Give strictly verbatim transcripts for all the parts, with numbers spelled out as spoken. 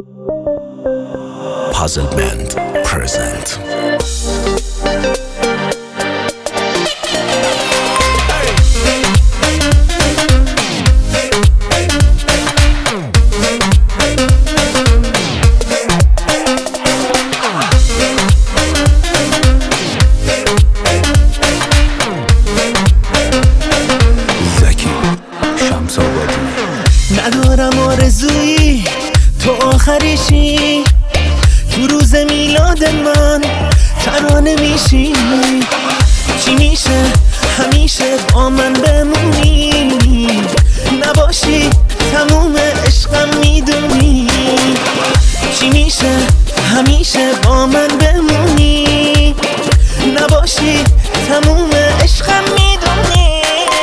Puzzlement present. ندارم آرزویی تو آخریشی، تو روز میلاد من ترانه میشی. چی میشه همیشه با من بمونی، نباشی تموم عشقم میدونی. چی میشه همیشه با من بمونی، نباشی تموم عشقم میدونی.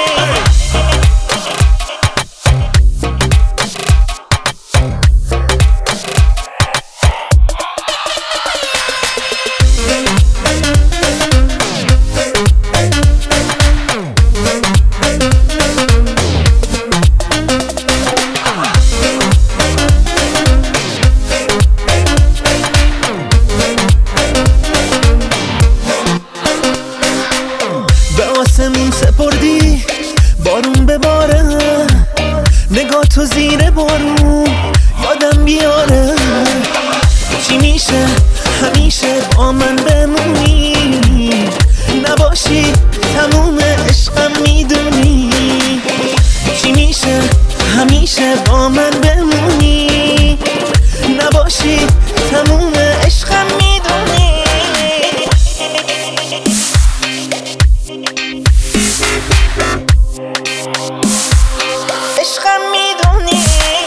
آسمون سپردی بارون بباره، نگاه تو زیر بارون یادم بیاره. چی میشه همیشه با من بمونی، نباشی تموم عشقم میدونی. چی میشه همیشه با من بمونی، نباشی تموم عشقم میدونی. عشقم میدونی.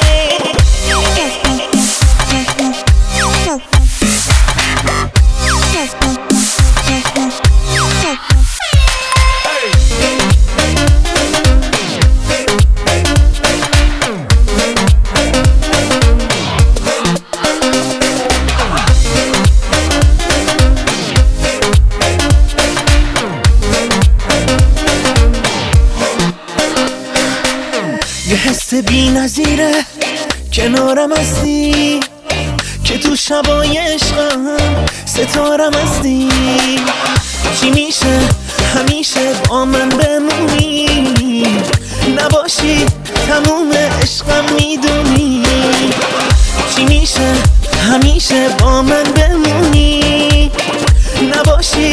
یه حس بی نظیره کنارم هستی، که تو شبای عشقم ستارم هستی. چی میشه همیشه با من بمونی، نباشی تموم عشقم میدونی. چی میشه همیشه با من بمونی، نباشی